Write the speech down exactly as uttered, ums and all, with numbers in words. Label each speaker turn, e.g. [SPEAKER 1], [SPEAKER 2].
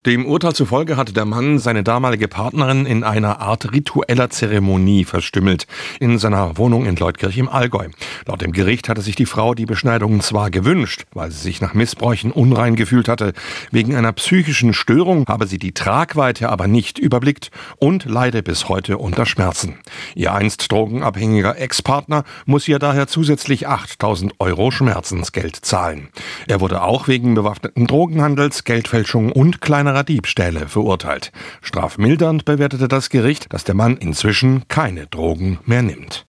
[SPEAKER 1] Dem Urteil zufolge hatte der Mann seine damalige Partnerin in einer Art ritueller Zeremonie verstümmelt, in seiner Wohnung in Leutkirch im Allgäu. Laut dem Gericht hatte sich die Frau die Beschneidung zwar gewünscht, weil sie sich nach Missbräuchen unrein gefühlt hatte. Wegen einer psychischen Störung habe sie die Tragweite aber nicht überblickt und leide bis heute unter Schmerzen. Ihr einst drogenabhängiger Ex-Partner muss ihr daher zusätzlich achttausend Euro Schmerzensgeld zahlen. Er wurde auch wegen bewaffneten Drogenhandels, Geldfälschung und kleiner Diebstähle verurteilt. Strafmildernd bewertete das Gericht, dass der Mann inzwischen keine Drogen mehr nimmt.